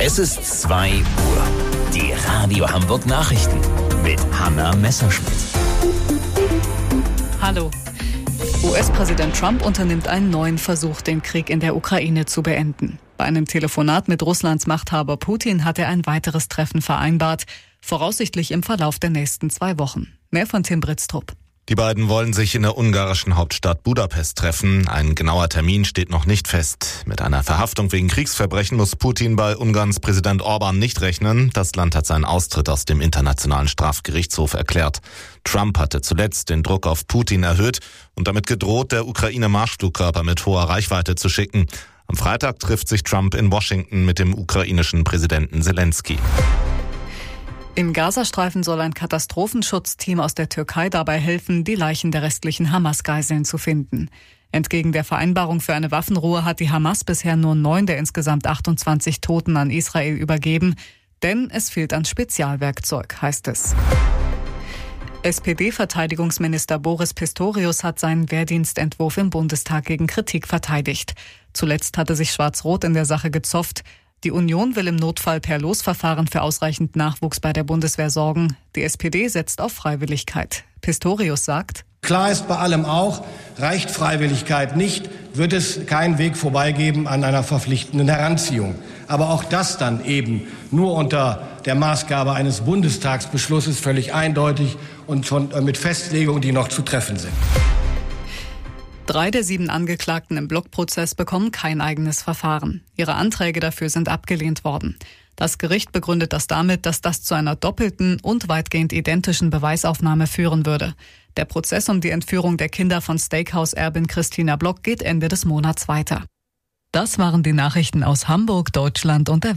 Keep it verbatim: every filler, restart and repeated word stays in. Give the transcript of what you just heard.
Es ist zwei Uhr. Die Radio Hamburg Nachrichten mit Hanna Messerschmidt. Hallo. U S-Präsident Trump unternimmt einen neuen Versuch, den Krieg in der Ukraine zu beenden. Bei einem Telefonat mit Russlands Machthaber Putin hat er ein weiteres Treffen vereinbart, voraussichtlich im Verlauf der nächsten zwei Wochen. Mehr von Tim Britztrup. Die beiden wollen sich in der ungarischen Hauptstadt Budapest treffen. Ein genauer Termin steht noch nicht fest. Mit einer Verhaftung wegen Kriegsverbrechen muss Putin bei Ungarns Präsident Orban nicht rechnen. Das Land hat seinen Austritt aus dem Internationalen Strafgerichtshof erklärt. Trump hatte zuletzt den Druck auf Putin erhöht und damit gedroht, der Ukraine Marschflugkörper mit hoher Reichweite zu schicken. Am Freitag trifft sich Trump in Washington mit dem ukrainischen Präsidenten Zelensky. Im Gazastreifen soll ein Katastrophenschutzteam aus der Türkei dabei helfen, die Leichen der restlichen Hamas-Geiseln zu finden. Entgegen der Vereinbarung für eine Waffenruhe hat die Hamas bisher nur neun der insgesamt achtundzwanzig Toten an Israel übergeben, denn es fehlt an Spezialwerkzeug, heißt es. S P D-Verteidigungsminister Boris Pistorius hat seinen Wehrdienstentwurf im Bundestag gegen Kritik verteidigt. Zuletzt hatte sich Schwarz-Rot in der Sache gezopft. Die Union will im Notfall per Losverfahren für ausreichend Nachwuchs bei der Bundeswehr sorgen. Die S P D setzt auf Freiwilligkeit. Pistorius sagt: Klar ist bei allem auch, reicht Freiwilligkeit nicht, wird es keinen Weg vorbeigeben an einer verpflichtenden Heranziehung. Aber auch das dann eben nur unter der Maßgabe eines Bundestagsbeschlusses völlig eindeutig und schon mit Festlegungen, die noch zu treffen sind. Drei der sieben Angeklagten im Blockprozess bekommen kein eigenes Verfahren. Ihre Anträge dafür sind abgelehnt worden. Das Gericht begründet das damit, dass das zu einer doppelten und weitgehend identischen Beweisaufnahme führen würde. Der Prozess um die Entführung der Kinder von Steakhouse-Erbin Christina Block geht Ende des Monats weiter. Das waren die Nachrichten aus Hamburg, Deutschland und der